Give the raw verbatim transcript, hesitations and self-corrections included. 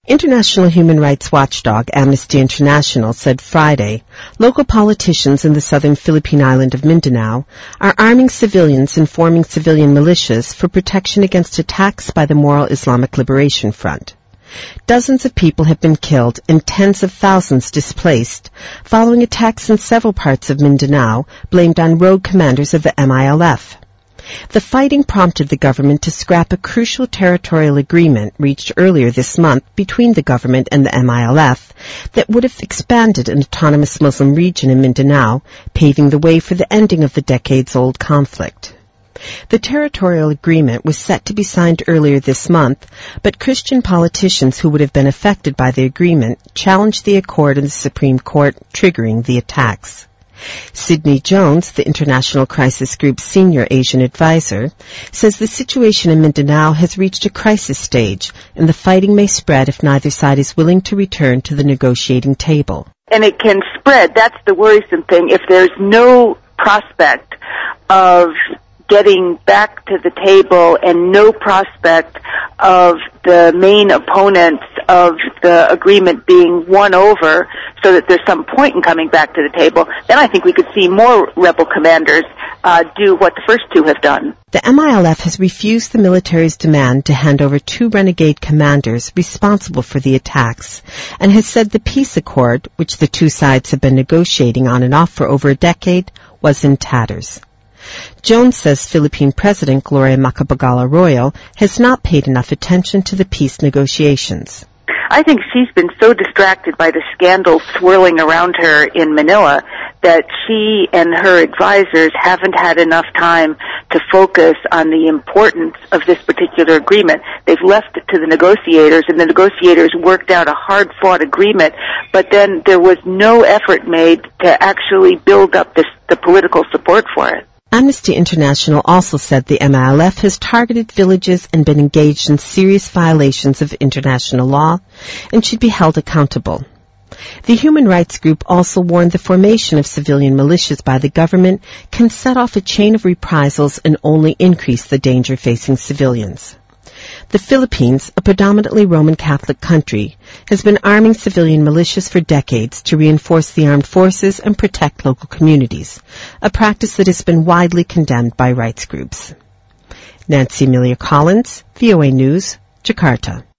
International human rights watchdog Amnesty International said Friday local politicians in the southern Philippine island of Mindanao are arming civilians and forming civilian militias for protection against attacks by the Moral Islamic Liberation Front. Dozens of people have been killed and tens of thousands displaced following attacks in several parts of Mindanao blamed on rogue commanders of the M I L F. The fighting prompted the government to scrap a crucial territorial agreement reached earlier this month between the government and the M I L F that would have expanded an autonomous Muslim region in Mindanao, paving the way for the ending of the decades-old conflict. The territorial agreement was set to be signed earlier this month, but Christian politicians who would have been affected by the agreement challenged the accord in the Supreme Court, triggering the attacks. Sidney Jones, the International Crisis Group's senior Asian advisor, says the situation in Mindanao has reached a crisis stage and the fighting may spread if neither side is willing to return to the negotiating table. And it can spread. That's the worrisome thing. If there's no prospect of getting back to the table and no prospect of the main opponents of the agreement being won over so that there's some point in coming back to the table, then I think we could see more rebel commanders uh, do what the first two have done. The M I L F has refused the military's demand to hand over two renegade commanders responsible for the attacks and has said the peace accord, which the two sides have been negotiating on and off for over a decade, was in tatters. Jones says Philippine President Gloria Macapagal-Arroyo has not paid enough attention to the peace negotiations. I think she's been so distracted by the scandals swirling around her in Manila that she and her advisors haven't had enough time to focus on the importance of this particular agreement. They've left it to the negotiators, and the negotiators worked out a hard-fought agreement, but then there was no effort made to actually build up this, the political support for it. Amnesty International also said the M I L F has targeted villages and been engaged in serious violations of international law and should be held accountable. The human rights group also warned the formation of civilian militias by the government can set off a chain of reprisals and only increase the danger facing civilians. The Philippines, a predominantly Roman Catholic country, has been arming civilian militias for decades to reinforce the armed forces and protect local communities, a practice that has been widely condemned by rights groups. Nancy Amelia Collins, V O A News, Jakarta.